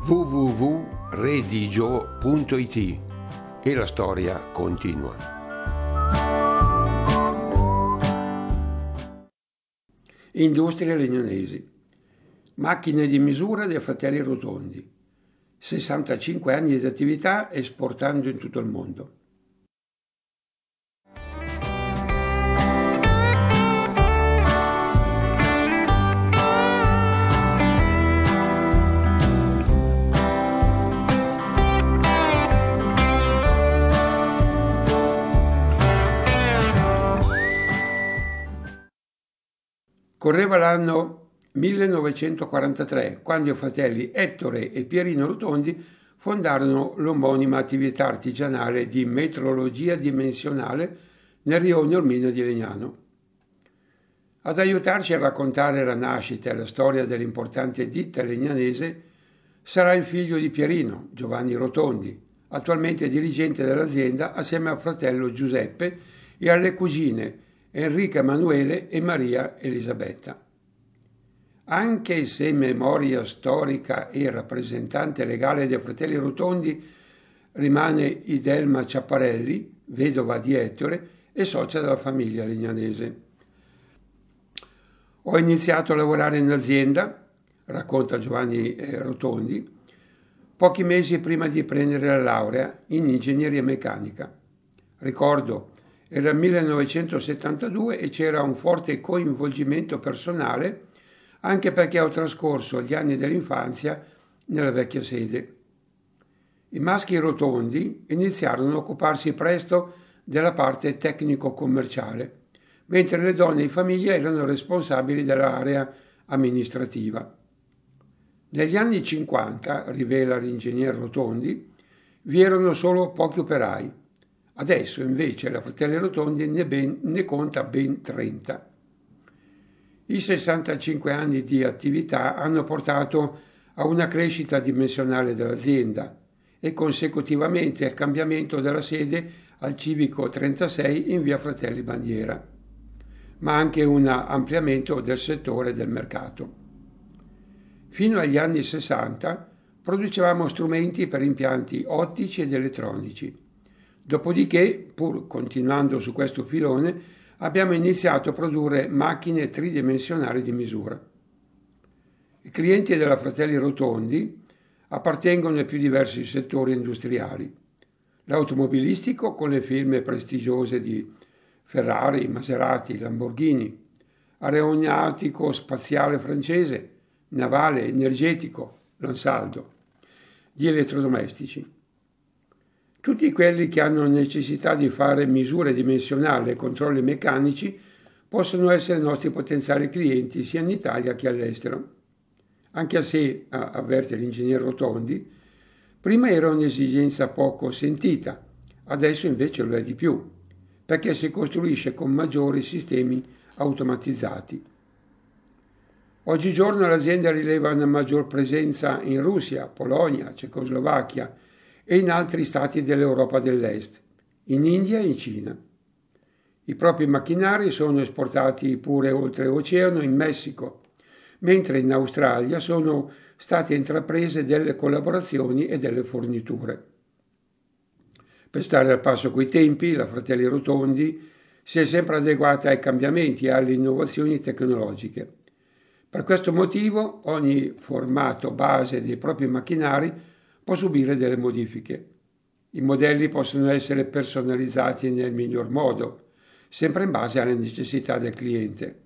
www.redigio.it e la storia continua. Industrie legnanesi. Macchine di misura dei fratelli Rotondi. 65 anni di attività esportando in tutto il mondo. Correva l'anno 1943, quando i fratelli Ettore e Pierino Rotondi fondarono l'omonima attività artigianale di metrologia dimensionale nel rione Ormino di Legnano. Ad aiutarci a raccontare la nascita e la storia dell'importante ditta legnanese sarà il figlio di Pierino, Giovanni Rotondi, attualmente dirigente dell'azienda assieme al fratello Giuseppe e alle cugine Enrica Emanuele e Maria Elisabetta. Anche se memoria storica e rappresentante legale dei fratelli Rotondi rimane Idelma Ciapparelli, vedova di Ettore e socia della famiglia legnanese. Ho iniziato a lavorare in azienda, racconta Giovanni Rotondi, pochi mesi prima di prendere la laurea in ingegneria meccanica. Ricordo, era il 1972 e c'era un forte coinvolgimento personale anche perché ho trascorso gli anni dell'infanzia nella vecchia sede. I maschi Rotondi iniziarono a occuparsi presto della parte tecnico-commerciale, mentre le donne in famiglia erano responsabili dell'area amministrativa. Negli anni 50, rivela l'ingegner Rotondi, vi erano solo pochi operai. Adesso invece la Fratelli Rotondi ne conta ben 30. I 65 anni di attività hanno portato a una crescita dimensionale dell'azienda e consecutivamente al cambiamento della sede al Civico 36 in via Fratelli Bandiera, ma anche un ampliamento del settore del mercato. Fino agli anni 60 producevamo strumenti per impianti ottici ed elettronici. Dopodiché, pur continuando su questo filone, abbiamo iniziato a produrre macchine tridimensionali di misura. I clienti della Fratelli Rotondi appartengono ai più diversi settori industriali. L'automobilistico con le firme prestigiose di Ferrari, Maserati, Lamborghini, aeronautico spaziale francese, navale, energetico, Lansaldo, gli elettrodomestici. Tutti quelli che hanno necessità di fare misure dimensionali e controlli meccanici possono essere nostri potenziali clienti sia in Italia che all'estero. Anche se, avverte l'ingegnere Rotondi, prima era un'esigenza poco sentita, adesso invece lo è di più, perché si costruisce con maggiori sistemi automatizzati. Oggigiorno l'azienda rileva una maggior presenza in Russia, Polonia, Cecoslovacchia e in altri stati dell'Europa dell'Est, in India e in Cina. I propri macchinari sono esportati pure oltreoceano in Messico, mentre in Australia sono state intraprese delle collaborazioni e delle forniture. Per stare al passo coi tempi, la Fratelli Rotondi si è sempre adeguata ai cambiamenti e alle innovazioni tecnologiche. Per questo motivo ogni formato base dei propri macchinari può subire delle modifiche. I modelli possono essere personalizzati nel miglior modo, sempre in base alle necessità del cliente.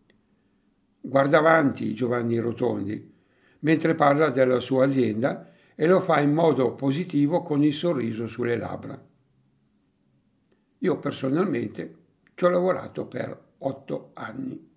Guarda avanti Giovanni Rotondi, mentre parla della sua azienda e lo fa in modo positivo con il sorriso sulle labbra. Io personalmente ci ho lavorato per 8 anni.